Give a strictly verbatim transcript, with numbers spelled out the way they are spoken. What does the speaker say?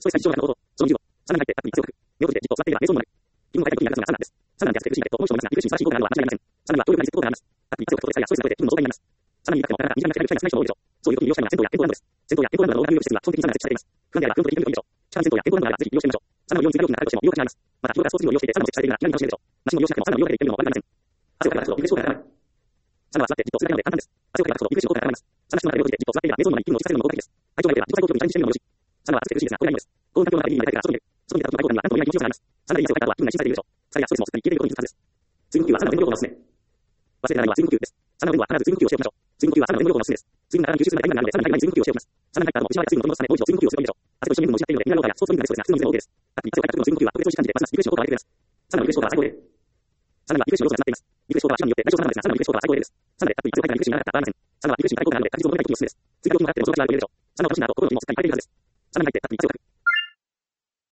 ストレス対象のこと、そのにじゅうを、さんねん入って、アプリ強く、見送りでじっと座っていれば瞑想もなる。自分の書いた時になるのがさんなんです。さんなんであって苦しいんだけど、もう一度もなく苦しい素晴らしいことがあるのは間違いありません。さんには協力なりすることがあります。アプリ強くとストレスやストレスの声で気分の状態になります。さんに言いたくても、なかなか身近な人がいない人がいない人も多いでしょう。そういう時に利用したいのが銭湯や健康ランドです。銭湯や健康ランドの動画入浴施設は基本的にさんが設置されています。不安であればフロントで行ってみるといいでしょう。近くに銭湯や健康ランドがあればぜひ利用してみましょう。さんのように追加料金が高いとしても利用価値があります。また、人がスポーツジムを利用していてさんも設置されているなら何も楽しめるでしょう。マシンを利用しなくてもさんの利用だけで行ってみるのも悪くありません。汗をかいたらリフレッシュ効果が上がらない。さんは座ってじっと続けるので簡単です。汗をかいたらリフレッシュ効果が上がります。さんが必要な中で両手でじっと座っていれば瞑想のままに気分を落ち着かせるのも効果的です。体調が良ければ自己最高記録にチャレンジしてみるのもよし。さんは暑くて苦しいですが、これがいいのです。高温環境の中で家にいたいから外に出る。外に出た時の最高には何とも言えない気持ちよさがあります。さんがいい汗をかいた後は気分が一新されているでしょう。疲れやストレスもすっかり消えていることに気づくはずです。水分補給はさんの全部療法がおすすめ。忘れてないのは水分補給です。さんの上は必ず水分補給をしておきましょう。水分補給はさんの全部療法がおすすめです。水分が体に吸収するまで大事なのでさんに入る前に水分補給をしておきます。さんが入った後も失われた水分を取り戻すためもう一度水分補給をするといいでしょう。汗と一緒に水分も失っているのでミネラルウォーターやスポーツドリンクが必要ですが、普通の水でも OK です。アプリ汗をかいた時の水分補給は特別美味しい感じでますますリフレッシュ効果が出ています。さんのリフレッシュ効果は最高で。さんはリフレッシュの要素が詰まっています。リフレッシュ効果は手段によって大小様々ですが、さんのリフレッシュ効果は最高です。さんでアプリ汗をかいたらリフレッシュにならなかったらありません。さんはリフレッシュに高い効果があるので確実に戻りたい時におすすめです。水分補給もかかってもその時はレベルでしょう。さんの私など心の気もすっかり入れているはずです。さんに入ってアプリ汗をかく。